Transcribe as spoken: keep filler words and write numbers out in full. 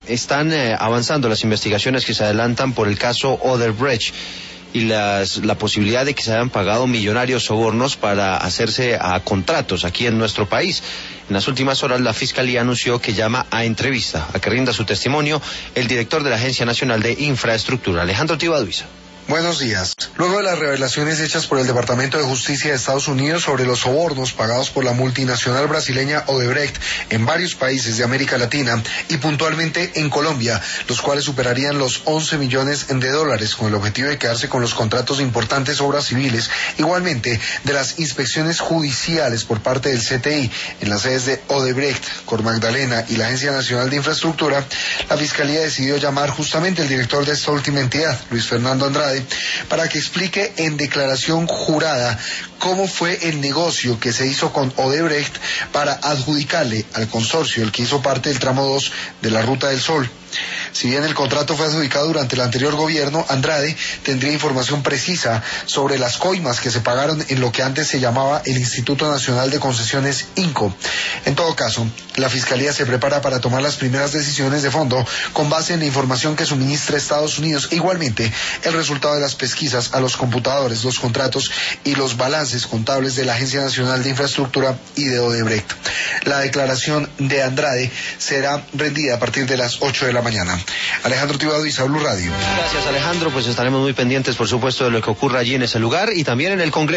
están eh, avanzando las investigaciones que se adelantan por el caso Odebrecht y las, la posibilidad de que se hayan pagado millonarios sobornos para hacerse a contratos aquí en nuestro país. En las últimas horas la Fiscalía anunció que llama a entrevista, a que rinda su testimonio, el director de la Agencia Nacional de Infraestructura, Alejandro Tibaduiza. Buenos días. Luego de las revelaciones hechas por el Departamento de Justicia de Estados Unidos sobre los sobornos pagados por la multinacional brasileña Odebrecht en varios países de América Latina y puntualmente en Colombia, los cuales superarían los once millones de dólares con el objetivo de quedarse con los contratos de importantes obras civiles, igualmente de las inspecciones judiciales por parte del C T I en las sedes de Odebrecht, Cor Magdalena y la Agencia Nacional de Infraestructura, la Fiscalía decidió llamar justamente al director de esta última entidad, Luis Fernando Andrade, para que explique en declaración jurada cómo fue el negocio que se hizo con Odebrecht para adjudicarle al consorcio, el que hizo parte del tramo dos de la Ruta del Sol. Si bien el contrato fue adjudicado durante el anterior gobierno, Andrade tendría información precisa sobre las coimas que se pagaron en lo que antes se llamaba el Instituto Nacional de Concesiones INCO. En todo caso, la Fiscalía se prepara para tomar las primeras decisiones de fondo con base en la información que suministra Estados Unidos e igualmente el resultado de las pesquisas a los computadores, los contratos y los balances contables de la Agencia Nacional de Infraestructura y de Odebrecht. La declaración de Andrade será rendida a partir de las ocho de la mañana. Alejandro Tibaduiza, Blue Radio. Gracias, Alejandro, pues estaremos muy pendientes, por supuesto, de lo que ocurra allí en ese lugar y también en el Congreso.